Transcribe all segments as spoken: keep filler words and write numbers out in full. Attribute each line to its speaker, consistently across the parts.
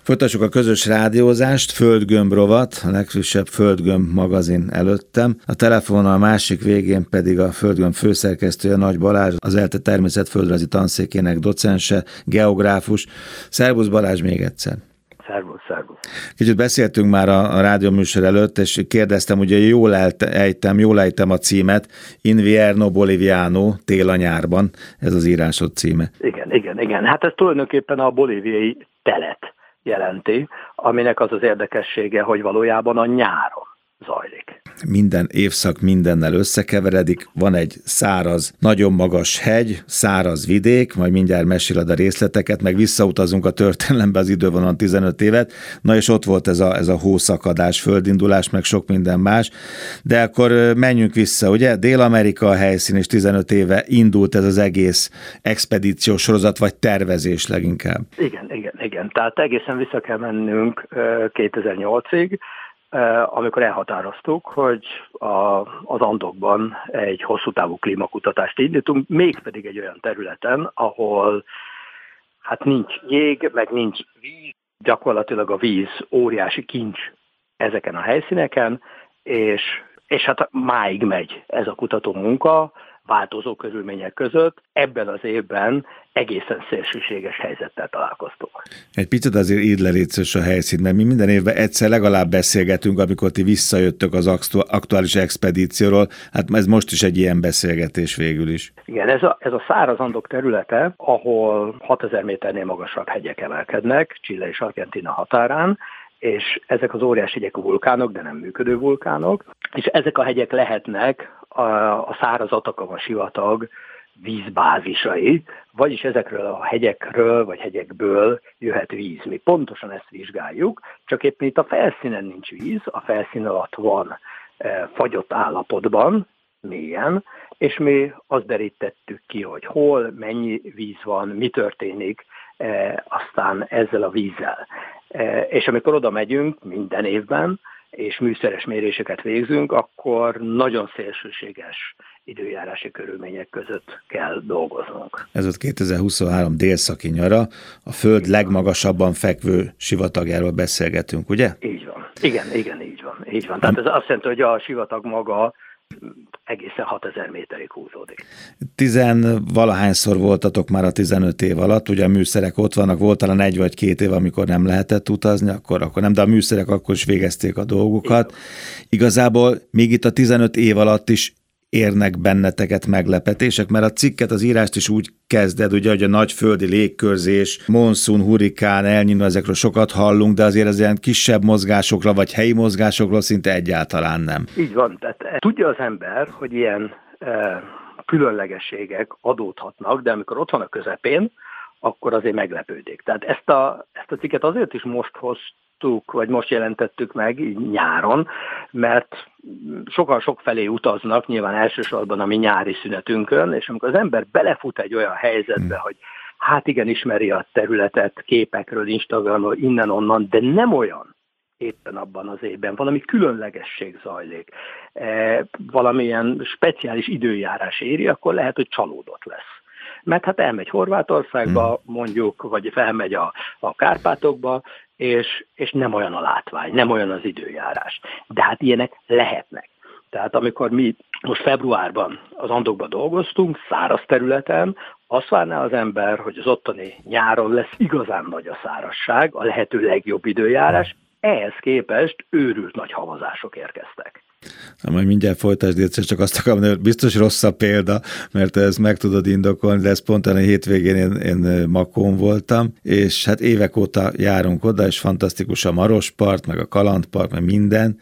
Speaker 1: Folytassuk a közös rádiózást, Földgömb rovat, a legfrissebb Földgömb magazin előttem. A telefonon a másik végén pedig a Földgömb főszerkesztője, Nagy Balázs, az ELTE természetföldrajzi tanszékének docense, geográfus. Szervusz Balázs még egyszer!
Speaker 2: Szervusz, szervusz.
Speaker 1: Kicsit beszéltünk már a, a rádióműsor előtt, és kérdeztem, ugye jól ejtem, jól ejtem a címet, Invierno Boliviano, tél a nyárban, ez az írásod címe.
Speaker 2: Igen, igen, igen. Hát ez tulajdonképpen a bolíviai telet jelenti, aminek az az érdekessége, hogy valójában a nyáron zajlik.
Speaker 1: Minden évszak mindennel összekeveredik, van egy száraz, nagyon magas hegy, száraz vidék, majd mindjárt meséled a részleteket, meg visszautazunk a történelembe az idővonalon tizenöt évet, na és ott volt ez a, ez a hószakadás, földindulás, meg sok minden más, de akkor menjünk vissza, ugye? Dél-Amerika a helyszín, és tizenöt éve indult ez az egész expedíciós sorozat, vagy tervezés leginkább.
Speaker 2: Igen, igen, igen. Tehát egészen vissza kell mennünk kétezer-nyolcig, amikor elhatároztuk, hogy a, az Andokban egy hosszú távú klímakutatást indítunk, mégpedig egy olyan területen, ahol hát nincs jég, meg nincs víz, gyakorlatilag a víz óriási kincs ezeken a helyszíneken, és, és hát máig megy ez a kutató munka, változó körülmények között. Ebben az évben egészen szélsőséges helyzettel találkoztunk.
Speaker 1: Egy picit azért írd le létszős a helyszínt, mert mi minden évben egyszer legalább beszélgetünk, amikor ti visszajöttök az aktuális expedícióról. Hát ez most is egy ilyen beszélgetés végül is.
Speaker 2: Igen, ez a, ez a száraz Andok területe, ahol hatezer méternél magasabb hegyek emelkednek, Chile és Argentína határán, és ezek az óriás hegyek vulkánok, de nem működő vulkánok, és ezek a hegyek lehetnek a, a száraz Atacama sivatag vízbázisai, vagyis ezekről a hegyekről vagy hegyekből jöhet víz. Mi pontosan ezt vizsgáljuk, csak éppen itt a felszínen nincs víz, a felszín alatt van e, fagyott állapotban, mélyen, és mi azt derítettük ki, hogy hol, mennyi víz van, mi történik, e, aztán ezzel a vízzel. E, és amikor oda megyünk minden évben, és műszeres méréseket végzünk, akkor nagyon szélsőséges időjárási körülmények között kell dolgoznunk.
Speaker 1: Ez ott kétezer-huszonhárom délszaki nyara, a Föld legmagasabban fekvő sivatagjáról beszélgetünk, ugye?
Speaker 2: Így van. Igen, igen, így van. Így van. Tehát ez azt jelenti, hogy a sivatag maga egészen hatezer méterig húzódik.
Speaker 1: Tizenvalahányszor voltatok már a tizenöt év alatt, ugye a műszerek ott vannak, volt talán egy vagy két év, amikor nem lehetett utazni, akkor, akkor nem, de a műszerek akkor is végezték a dolgukat. Igazából még itt a tizenöt év alatt is érnek benneteket meglepetések, mert a cikket, az írást is úgy kezded, ugye, hogy a nagy földi légkörzés, monszun, hurikán, El Niño, ezekről sokat hallunk, de azért az ilyen kisebb mozgásokra, vagy helyi mozgásokról szinte egyáltalán nem.
Speaker 2: Így van, tehát tudja az ember, hogy ilyen e, különlegességek adódhatnak, de amikor ott van a közepén, akkor azért meglepődik. Tehát ezt a, ezt a cikket azért is most hoztuk, vagy most jelentettük meg így nyáron, mert sokan sok felé utaznak, nyilván elsősorban a mi nyári szünetünkön, és amikor az ember belefut egy olyan helyzetbe, hmm. hogy hát igen, ismeri a területet képekről, Instagramról, innen-onnan, de nem olyan éppen abban az évben, valami különlegesség zajlik, e, valamilyen speciális időjárás éri, akkor lehet, hogy csalódott lesz. Mert hát elmegy Horvátországba, mondjuk, vagy felmegy a, a Kárpátokba, és, és nem olyan a látvány, nem olyan az időjárás. De hát ilyenek lehetnek. Tehát amikor mi most februárban az Andokban dolgoztunk, száraz területen, azt várná az ember, hogy az ottani nyáron lesz igazán nagy a szárazság, a lehető legjobb időjárás, ehhez képest őrült nagy havazások érkeztek.
Speaker 1: Na, majd mindjárt folytasd, egyszer csak azt akarom, hogy biztos rossz a példa, mert ezt meg tudod indokolni, de ez pont a hétvégén én, én Makón voltam, és hát évek óta járunk oda, és fantasztikus a Marospart, meg a Kalandpark, meg minden,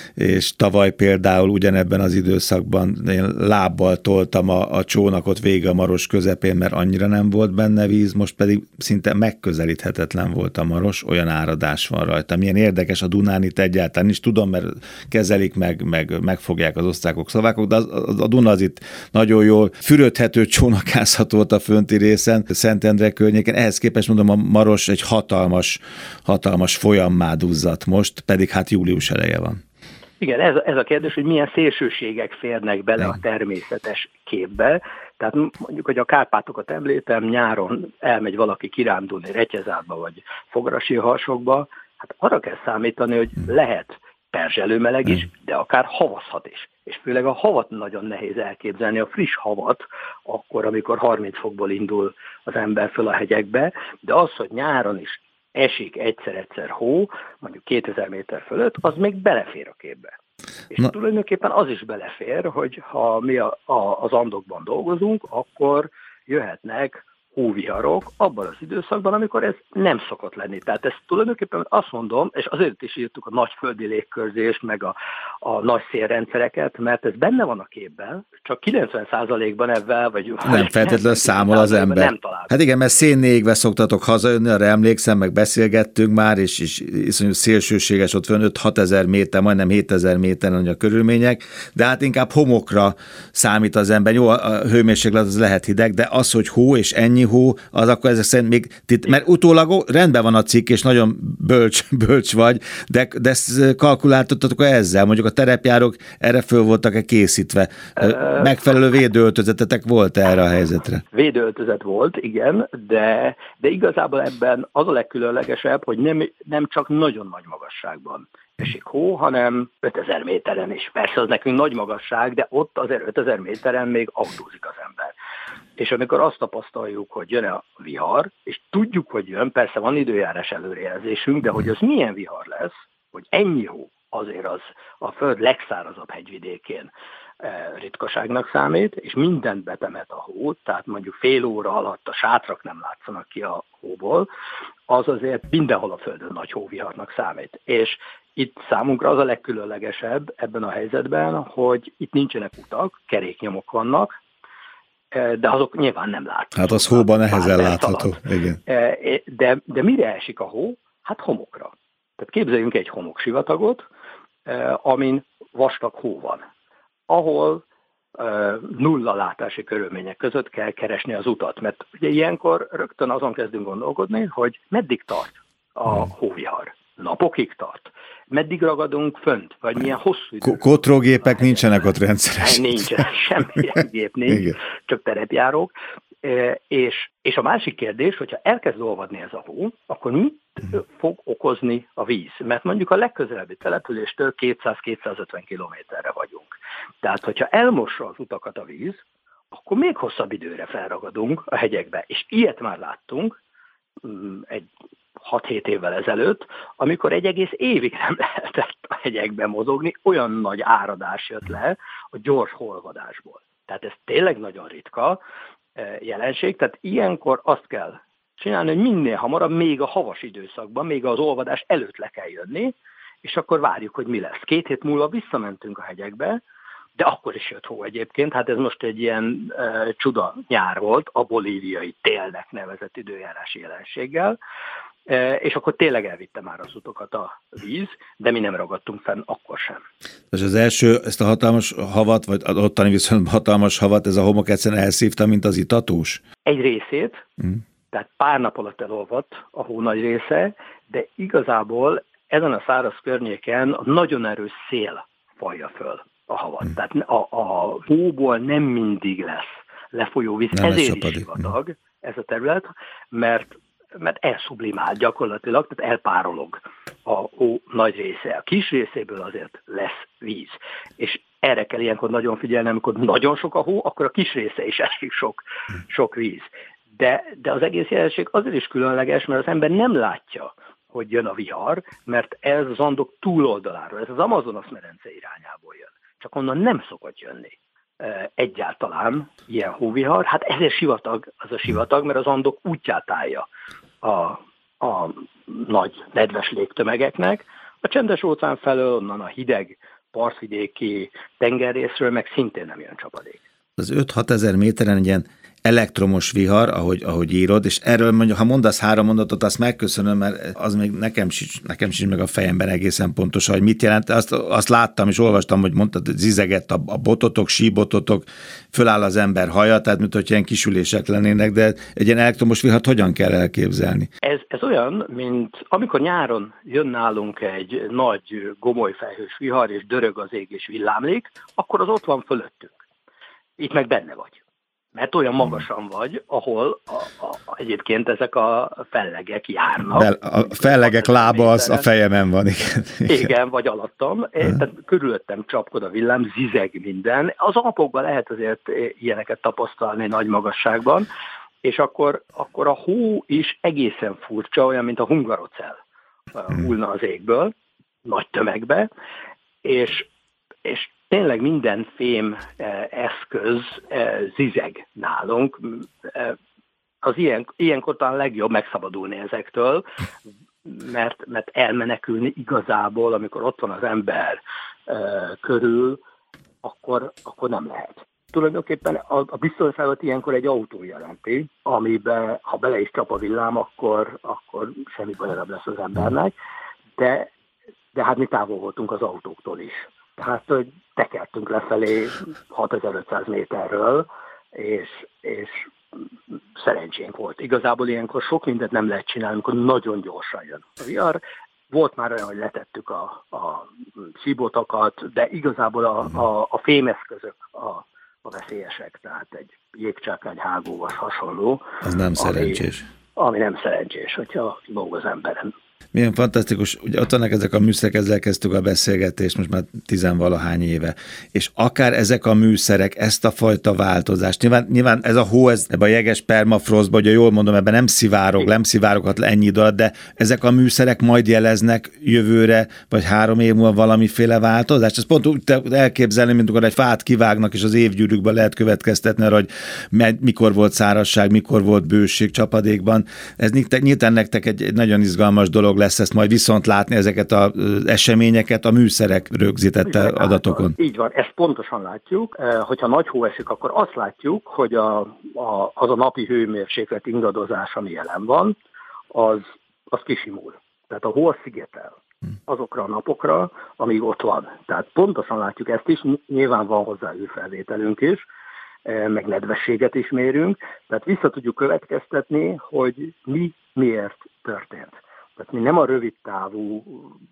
Speaker 1: és tavaly például ugyanebben az időszakban én lábbal toltam a, a csónakot végig a Maros közepén, mert annyira nem volt benne víz, most pedig szinte megközelíthetetlen volt a Maros, olyan áradás van rajta. Milyen érdekes a Dunán itt egyáltalán is, tudom, mert kezelik meg, meg megfogják az osztrákok, szlovákok, de az, a Duna az itt nagyon jól fürödhető, csónakázható volt a fönti részen, Szentendre környéken. Ehhez képest mondom, a Maros egy hatalmas, hatalmas folyammá duzzadt most, pedig hát július eleje van. Igen,
Speaker 2: ez, ez a kérdés, hogy milyen szélsőségek férnek bele a természetes képbe. Tehát mondjuk, hogy a Kárpátokat említem, nyáron elmegy valaki kirándulni Retyezátba vagy Fogarasi-Harsokba, hát arra kell számítani, hogy lehet perzselő meleg is, de akár havazhat is. És főleg a havat nagyon nehéz elképzelni, a friss havat, akkor, amikor harminc fokból indul az ember föl a hegyekbe, de az, hogy nyáron is esik egyszer-egyszer hó, mondjuk kétezer méter fölött, az még belefér a képbe. És Na. tulajdonképpen az is belefér, hogy ha mi a, a, az Andokban dolgozunk, akkor jöhetnek hóviharok abban az időszakban, amikor ez nem szokott lenni. Tehát ezt tulajdonképpen azt mondom, és azért is írtuk a nagy földi légkörzést, meg a, a nagy szélrendszereket, mert ez benne van a képben, csak kilencven százalékban ebben, vagy...
Speaker 1: Nem feltétlenül számol az ember. Nem hát igen, mert szénné égve szoktatok hazajönni, arra emlékszem, meg beszélgettünk már, és, és iszonyú szélsőséges, ott van öt-hat ezer méter, majdnem hétezer méteren a körülmények, de hát inkább homokra számít az ember. Jó, a hőmérséklet az lehet hideg, de az, hogy hó és ennyi hó, az akkor ezek szerint még, mert utólag rendben van a cikk, és nagyon bölcs, bölcs vagy, de, de ezt kalkuláltatok ezzel, mondjuk a terepjárók erre föl voltak-e készítve? Megfelelő védőöltözetetek volt erre a helyzetre?
Speaker 2: Védőöltözet volt, igen, de, de igazából ebben az a legkülönlegesebb, hogy nem, nem csak nagyon nagy magasságban esik hó, hanem ötezer méteren is. Persze az nekünk nagy magasság, de ott azért ötezer méteren még autózik az ember. És amikor azt tapasztaljuk, hogy jön a vihar, és tudjuk, hogy jön, persze van időjárás előrejelzésünk, de hogy az milyen vihar lesz, hogy ennyi hó, azért az a föld legszárazabb hegyvidékén ritkaságnak számít, és mindent betemet a hó, tehát mondjuk fél óra alatt a sátrak nem látszanak ki a hóból, az azért mindenhol a földön nagy hóviharnak számít. És itt számunkra az a legkülönlegesebb ebben a helyzetben, hogy itt nincsenek utak, keréknyomok vannak, de azok nyilván nem láthatók.
Speaker 1: Hát az hóban nehezen látható. Igen.
Speaker 2: De, de mire esik a hó? Hát homokra. Tehát képzeljünk egy homoksivatagot, amin vastag hó van, ahol nulla látási körülmények között kell keresni az utat, mert ugye ilyenkor rögtön azon kezdünk gondolkodni, hogy meddig tart a hóvihar. Napokig tart. Meddig ragadunk fönt? Vagy milyen hosszú idő?
Speaker 1: Kotrógépek nincsenek ott rendszeresen.
Speaker 2: Nincsen, semmilyen gép nincs, igen. Csak terepjárók. És, és a másik kérdés, hogyha elkezd olvadni ez a hó, akkor mit fog okozni a víz? Mert mondjuk a legközelebbi településtől kétszáz-kétszázötven kilométerre vagyunk. Tehát, hogyha elmossa az utakat a víz, akkor még hosszabb időre felragadunk a hegyekbe. És ilyet már láttunk egy hat-hét évvel ezelőtt, amikor egy egész évig nem lehetett a hegyekben mozogni, olyan nagy áradás jött le a gyors holvadásból. Tehát ez tényleg nagyon ritka jelenség, tehát ilyenkor azt kell csinálni, hogy minél hamarabb, még a havas időszakban, még az olvadás előtt le kell jönni, és akkor várjuk, hogy mi lesz. Két hét múlva visszamentünk a hegyekbe, de akkor is jött hó egyébként, hát ez most egy ilyen e, csuda nyár volt, a bolíviai télnek nevezett időjárási jelenséggel, e, és akkor tényleg elvitte már az utokat a víz, de mi nem ragadtunk fenn akkor sem.
Speaker 1: És az első, ezt a hatalmas havat, vagy az ottani viszont hatalmas havat, ez a homok egyszerűen elszívta, mint az itatós?
Speaker 2: Egy részét, mm. tehát pár nap alatt elolvadt a hó nagy része, de igazából ezen a száraz környéken a nagyon erős szél fajja föl a havat. Hmm. Tehát a, a hóból nem mindig lesz lefolyó víz, nem ezért is sivatag hmm. ez a terület, mert, mert elszublimál gyakorlatilag, tehát elpárolog a hó nagy része. A kis részéből azért lesz víz. És erre kell ilyenkor nagyon figyelni, amikor nagyon sok a hó, akkor a kis része is esik sok, hmm. sok víz. De, de az egész jelenség azért is különleges, mert az ember nem látja, hogy jön a vihar, mert ez az Andok túloldaláról, ez az Amazonas-medence irányából jön. Csak onnan nem szokott jönni egyáltalán ilyen hóvihar. Hát ezért sivatag az a sivatag, mert az Andok útját állja a, a nagy nedves légtömegeknek. A csendes óceán felől, onnan a hideg partvidéki tengerrészről meg szintén nem jön csapadék.
Speaker 1: Az öt-hat ezer méteren egy ilyen elektromos vihar, ahogy, ahogy írod, és erről mondjuk, ha mondasz három mondatot, azt megköszönöm, mert az még nekem sincs, nekem sincs meg a fejemben egészen pontosan, hogy mit jelent. Azt, azt láttam és olvastam, hogy mondtad, hogy zizegett a, a bototok, síbototok, föláll az ember haja, tehát mint hogy ilyen kisülések lennének, de egy ilyen elektromos vihart hogyan kell elképzelni?
Speaker 2: Ez, ez olyan, mint amikor nyáron jön nálunk egy nagy gomolyfejhős vihar, és dörög az ég és villámlik, akkor az ott van fölöttünk. Itt meg benne vagy. mert olyan magasan vagy, ahol a, a, egyébként ezek a fellegek járnak.
Speaker 1: Be, a fellegek lába az a fejemen van, igen.
Speaker 2: Igen, igen vagy alattam. Én, tehát körülöttem csapkod a villám, zizeg minden. Az Alpokban lehet azért ilyeneket tapasztalni nagy magasságban, és akkor, akkor a hó is egészen furcsa, olyan, mint a hungarocell hullna az égből, nagy tömegbe, és, és tényleg minden fém eszköz zizeg nálunk. Az ilyen, ilyenkor talán legjobb megszabadulni ezektől, mert, mert elmenekülni igazából, amikor ott van az ember körül, akkor, akkor nem lehet. Tulajdonképpen a, a biztonságot ilyenkor egy autó jelenti, amiben ha bele is csap a villám, akkor, akkor semmi baj nem lesz az embernek, de, de hát mi távol voltunk az autóktól is. Tehát, hogy tekertünk lefelé hatezer-ötszáz méterről, és, és szerencsénk volt. Igazából ilyenkor sok mindent nem lehet csinálni, amikor nagyon gyorsan jön a vihar. Volt már olyan, hogy letettük a, a síbotakat, de igazából a, a, a fémeszközök a, a veszélyesek, tehát egy jégcsákány, hágóvas hasonló.
Speaker 1: Az nem szerencsés.
Speaker 2: Ami, ami nem szerencsés, hogyha lóg az emberen.
Speaker 1: Milyen fantasztikus, ugye ott vannak ezek a műszerek, ezzel kezdtük a beszélgetést most már tizenvalahány éve, és akár ezek a műszerek, ezt a fajta változást, nyilván, nyilván ez a hó, ez ebben a jeges permafrostban, ugye jól mondom, ebben nem szivárog, nem szivároghat le ennyi idő alatt, de ezek a műszerek majd jeleznek jövőre, vagy három év múlva valamiféle változást. Ez pont úgy elképzelni, mint amikor egy fát kivágnak, és az évgyűrűkben lehet következtetni arra, hogy mikor volt szárazság, mikor volt bőség csapadékban. Ez nyilván nektek egy, egy nagyon izgalmas dolog lesz ezt majd viszont látni, ezeket az eseményeket a műszerek rögzítette adatokon.
Speaker 2: Így van, ezt pontosan látjuk. Hogyha nagy hó esik, akkor azt látjuk, hogy a, a, az a napi hőmérséklet ingadozás, ami jelen van, az, az kisimul. Tehát a hó az szigetel azokra a napokra, amíg ott van. Tehát pontosan látjuk ezt is, nyilván van hozzá űrfelvételünk is, meg nedvességet is mérünk, tehát vissza tudjuk következtetni, hogy mi miért történt. Tehát mi nem a rövid távú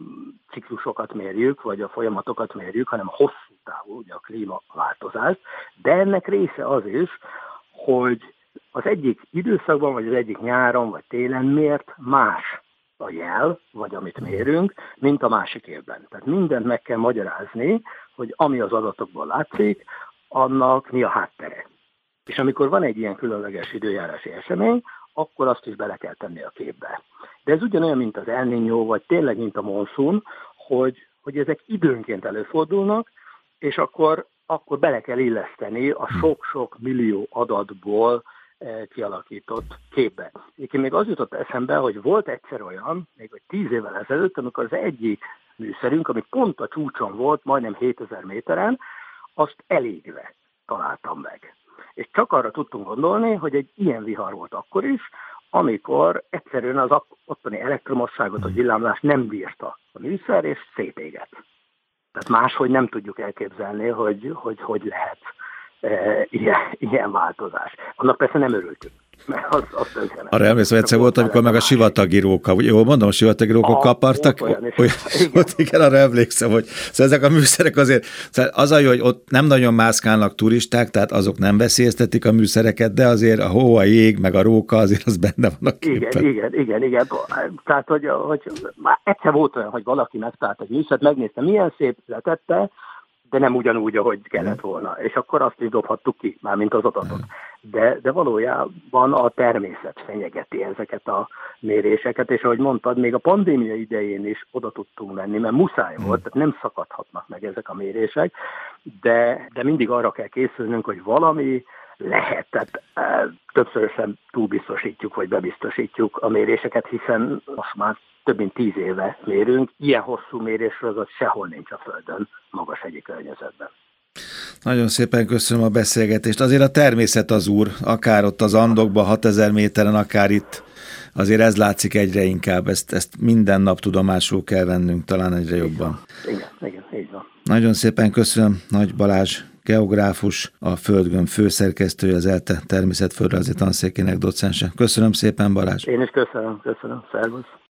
Speaker 2: ciklusokat mérjük, vagy a folyamatokat mérjük, hanem a hosszú távú, ugye a klímaváltozást, de ennek része az is, hogy az egyik időszakban, vagy az egyik nyáron, vagy télen miért más a jel, vagy amit mérünk, mint a másik évben. Tehát mindent meg kell magyarázni, hogy ami az adatokból látszik, annak mi a háttere. És amikor van egy ilyen különleges időjárási esemény, akkor azt is bele kell tenni a képbe. De ez ugyanolyan, mint az El Niño, vagy tényleg, mint a monszun, hogy, hogy ezek időnként előfordulnak, és akkor, akkor bele kell illeszteni a sok-sok millió adatból eh, kialakított képbe. Én még az jutott eszembe, hogy volt egyszer olyan, még vagy tíz évvel ezelőtt, amikor az egyik műszerünk, ami pont a csúcson volt, majdnem hétezer méteren, azt elégve találtam meg. És csak arra tudtunk gondolni, hogy egy ilyen vihar volt akkor is, amikor egyszerűen az ottani elektromosságot, a villámlást nem bírta a műszer, és szétégett. Tehát máshogy nem tudjuk elképzelni, hogy hogy, hogy lehet e, ilyen, ilyen változás. Annak persze nem örültünk. Mert az, az
Speaker 1: arra emlékszem, egyszer volt, amikor meg a sivatagi róka, jól mondom, a sivatagi rókok kapartak, olyan, olyan, igen. Ott igen, arra emlékszem, hogy szóval ezek a műszerek azért, szóval az a jó, hogy ott nem nagyon mászkálnak turisták, tehát azok nem veszélyeztetik a műszereket, de azért a hó, a jég, meg a róka, azért az benne van a képen.
Speaker 2: Igen, igen, igen, igen. Tehát, hogy, hogy már egyszer volt olyan, hogy valaki megtalált egy műszert, megnézte, milyen szép letette, de nem ugyanúgy, ahogy kellett volna. És akkor azt is dobhattuk ki, mármint az adatot. De, de valójában a természet fenyegeti ezeket a méréseket, és ahogy mondtad, még a pandémia idején is oda tudtunk menni, mert muszáj volt, tehát nem szakadhatnak meg ezek a mérések, de, de mindig arra kell készülnünk, hogy valami lehet, tehát e, többszörösen túlbiztosítjuk, vagy bebiztosítjuk a méréseket, hiszen most már több mint tíz éve mérünk, ilyen hosszú mérésről az sehol nincs a Földön, magas hegyi környezetben.
Speaker 1: Nagyon szépen köszönöm a beszélgetést. Azért a természet az úr, akár ott az Andokban, hatezer méteren, akár itt, azért ez látszik egyre inkább. Ezt, ezt minden nap tudomásul kell vennünk, talán egyre jobban.
Speaker 2: Igen, igen, így van.
Speaker 1: Nagyon szépen köszönöm, Nagy Balázs geográfus, a Földgömb főszerkesztője, az ELTE természetföldrajzi tanszékének docense. Köszönöm szépen, Balázs.
Speaker 2: Én is köszönöm, köszönöm. Szervusz.